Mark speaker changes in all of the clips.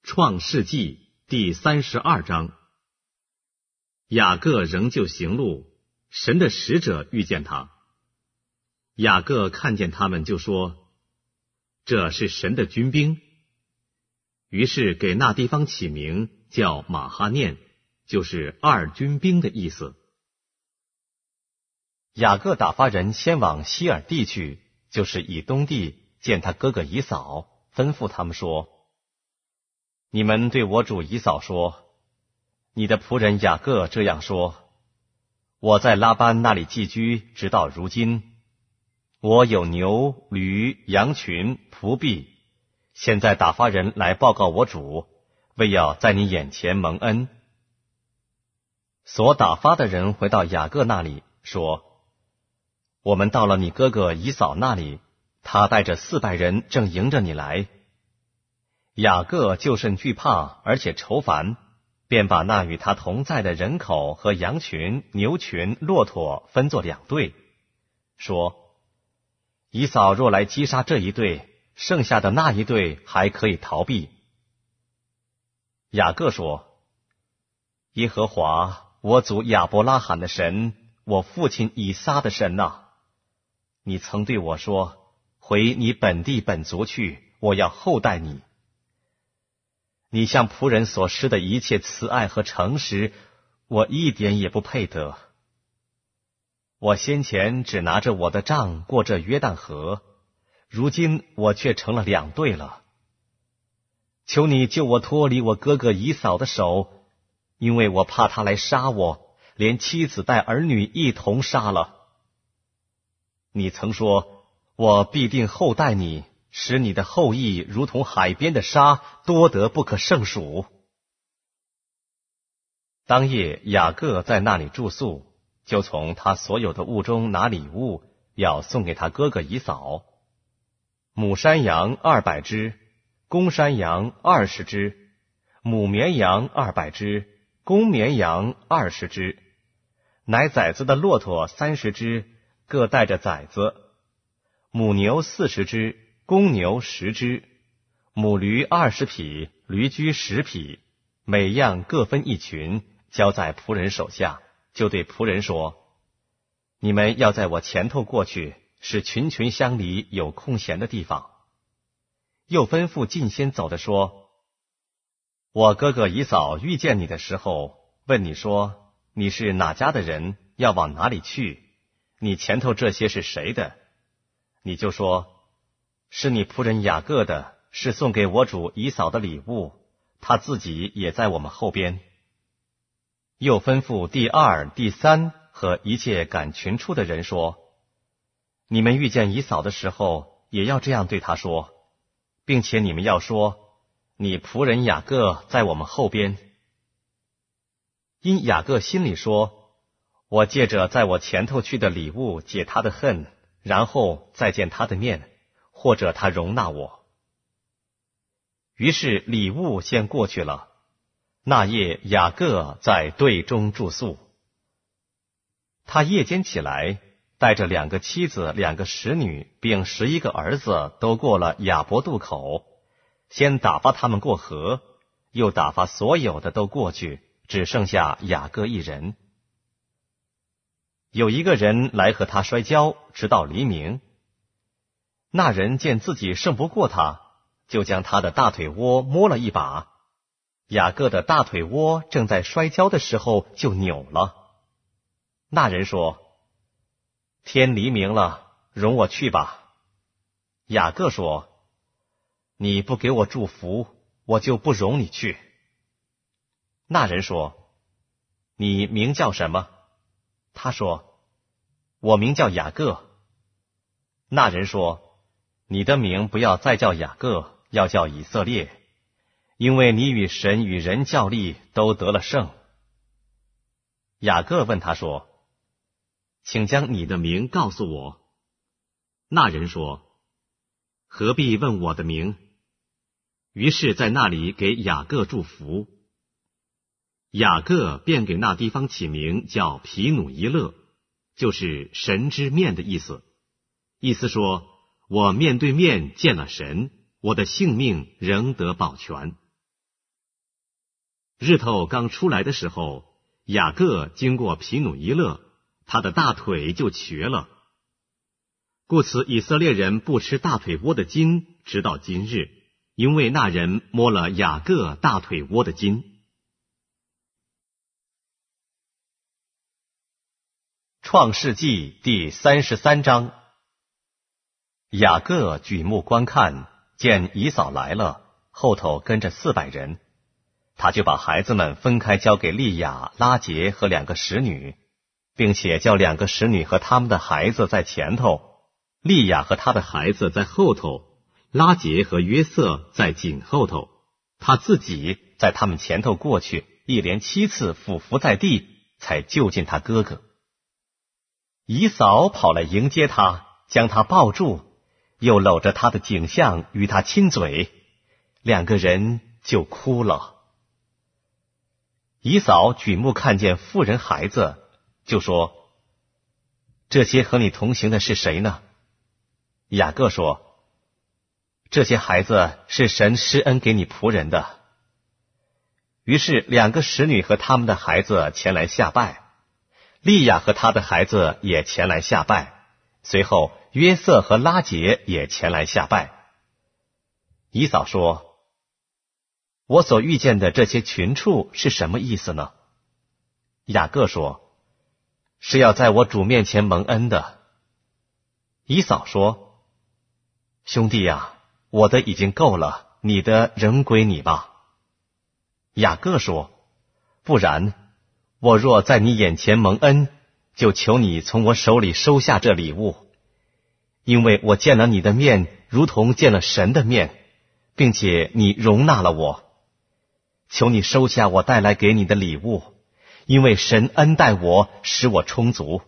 Speaker 1: 创世纪第32章。雅各仍旧行路，神的使者遇见他。雅各看见他们，就说：这是神的军兵。于是给那地方起名叫马哈念，就是二军兵的意思。
Speaker 2: 雅各打发人先往希尔地去，就是以东地，见他哥哥以扫，吩咐他们说：你们对我主以扫说，你的仆人雅各这样说：我在拉班那里寄居，直到如今。我有牛、驴、羊群、仆婢，现在打发人来报告我主，为要在你眼前蒙恩。所打发的人回到雅各那里，说：我们到了你哥哥以扫那里，他带着400人正迎着你来。雅各就甚惧怕，而且愁烦，便把那与他同在的人口和羊群、牛群、骆驼分作2队，说：以扫若来击杀这一队，剩下的那一队还可以逃避。雅各说：耶和华我祖亚伯拉罕的神，我父亲以撒的神啊，你曾对我说，回你本地本族去，我要厚待你。你向仆人所施的一切慈爱和诚实，我一点也不配得。我先前只拿着我的杖过这约旦河，如今我却成了2队了。求你救我脱离我哥哥以扫的手，因为我怕他来杀我，连妻子带儿女一同杀了。你曾说，我必定厚待你，使你的后裔如同海边的沙，多得不可胜数。当夜雅各在那里住宿，就从他所有的物中拿礼物，要送给他哥哥以扫。母山羊200只，公山羊20只，母绵羊200只，公绵羊20只，奶崽子的骆驼30只，各带着崽子，母牛40只，公牛10只，母驴20匹，驴驹10匹，每样各分1群，交在仆人手下，就对仆人说：你们要在我前头过去，使群群相离，有空闲的地方。又吩咐近先走的说：我哥哥以扫遇见你的时候，问你说，你是哪家的人，要往哪里去？你前头这些是谁的？你就说：是你仆人雅各的，是送给我主以扫的礼物，他自己也在我们后边。又吩咐第2、第3和一切赶群出的人说：你们遇见以扫的时候，也要这样对他说，并且你们要说，你仆人雅各在我们后边。因雅各心里说，我借着在我前头去的礼物解他的恨，然后再见他的面，或者他容纳我。于是礼物先过去了。那夜雅各在队中住宿。他夜间起来，带着2个妻子、2个使女，并11个儿子，都过了雅博渡口，先打发他们过河，又打发所有的都过去，只剩下雅各一人。有一个人来和他摔跤，直到黎明。那人见自己胜不过他，就将他的大腿窝摸了一把。雅各的大腿窝正在摔跤的时候就扭了。那人说：天黎明了，容我去吧。雅各说：你不给我祝福，我就不容你去。那人说：你名叫什么？他说：我名叫雅各。那人说：你的名不要再叫雅各，要叫以色列，因为你与神与人较力，都得了胜。雅各问他说：请将你的名告诉我。那人说：何必问我的名？于是在那里给雅各祝福。雅各便给那地方起名叫皮努伊勒，就是神之面的意思。意思说，我面对面见了神，我的性命仍得保全。
Speaker 1: 日头刚出来的时候，雅各经过皮努伊勒，他的大腿就瘸了。故此以色列人不吃大腿窝的筋，直到今日，因为那人摸了雅各大腿窝的筋。
Speaker 2: 创世纪第33章。雅各举目观看，见以扫来了，后头跟着400人，他就把孩子们分开交给利亚、拉结和2个使女，并且叫2个使女和他们的孩子在前头，利亚和他的孩子在后头，拉结和约瑟在紧后头，他自己在他们前头过去，一连7次俯伏在地，才救进他哥哥。以扫跑来迎接他，将他抱住，又搂着他的颈项与他亲嘴，2个人就哭了。以扫举目看见妇人孩子，就说：这些和你同行的是谁呢？雅各说：这些孩子是神施恩给你仆人的。于是2个使女和他们的孩子前来下拜，利亚和他的孩子也前来下拜，随后约瑟和拉结也前来下拜。以扫说：我所遇见的这些群畜是什么意思呢？雅各说：是要在我主面前蒙恩的。以扫说：兄弟啊，我的已经够了，你的仍归你吧。雅各说：不然，我若在你眼前蒙恩，就求你从我手里收下这礼物，因为我见了你的面，如同见了神的面，并且你容纳了我。求你收下我带来给你的礼物，因为神恩待我，使我充足。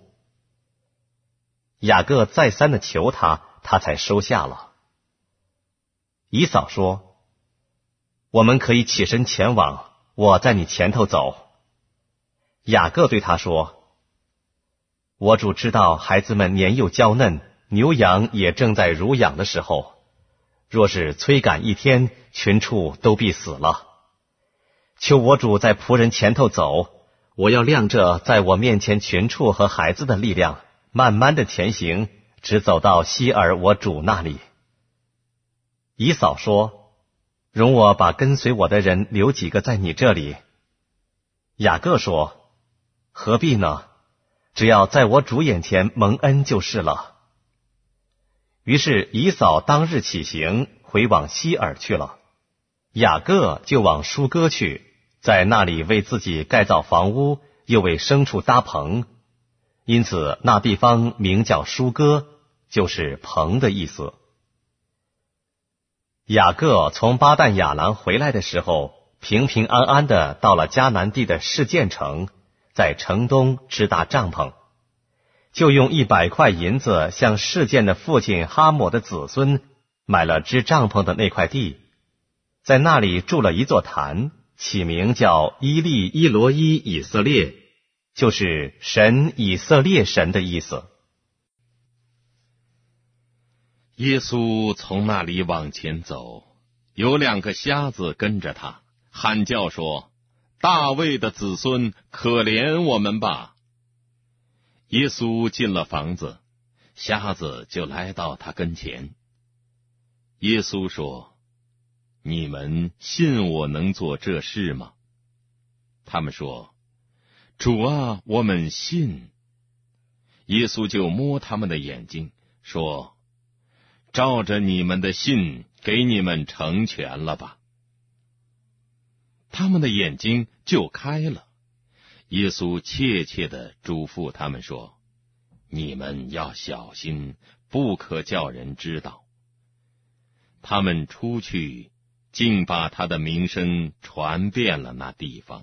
Speaker 2: 雅各再三的求他，他才收下了。以扫说：我们可以起身前往，我在你前头走。雅各对他说：我主知道孩子们年幼娇嫩，牛羊也正在乳养的时候，若是催赶1天，群畜都必死了。求我主在仆人前头走，我要亮着在我面前群畜和孩子的力量，慢慢的前行，直走到希尔我主那里。以扫说：容我把跟随我的人留几个在你这里。雅各说：何必呢？只要在我主眼前蒙恩就是了。于是以扫当日起行，回往希尔去了。雅各就往舒歌去，在那里为自己盖造房屋，又为牲畜搭棚，因此那地方名叫舒歌，就是棚的意思。雅各从巴旦亚兰回来的时候，平平安安的到了迦南地的示剑城，在城东支搭帐篷，就用100块银子向示剑的父亲哈抹的子孙买了支帐篷的那块地，在那里筑了一座坛，起名叫伊利伊罗伊以色列，就是神以色列神的意思。
Speaker 3: 耶稣从那里往前走，有2个瞎子跟着他，喊叫说：大卫的子孙，可怜我们吧！耶稣进了房子，瞎子就来到他跟前。耶稣说：你们信我能做这事吗？他们说：主啊，我们信。耶稣就摸他们的眼睛，说：照着你们的信，给你们成全了吧。他们的眼睛就开了。耶稣切切地嘱咐他们说：你们要小心，不可叫人知道。他们出去，竟把他的名声传遍了那地方。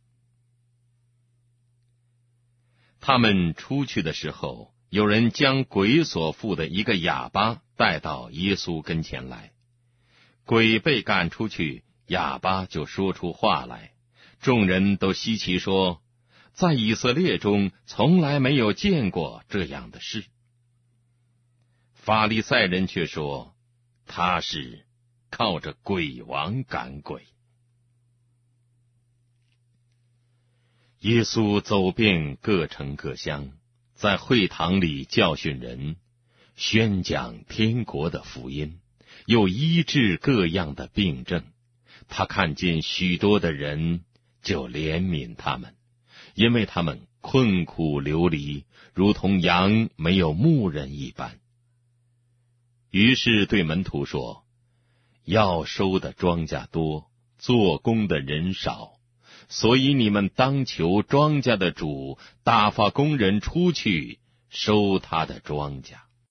Speaker 3: 他们出去的时候，有人将鬼所附的一个哑巴带到耶稣跟前来。鬼被赶出去，哑巴就说出话来，众人都稀奇说：在以色列中从来没有见过这样的事。法利赛人却说，他是靠着鬼王赶鬼。 耶稣走遍各城各乡，在会堂里教训人，宣讲天国的福音，又医治各样的病症。他看见许多的人，就怜悯他们，因为他们困苦流离，如同羊没有牧人一般。于是对门徒说：要收的庄稼多，做工的人少，所以你们当求庄稼的主打发工人出去收他的庄稼。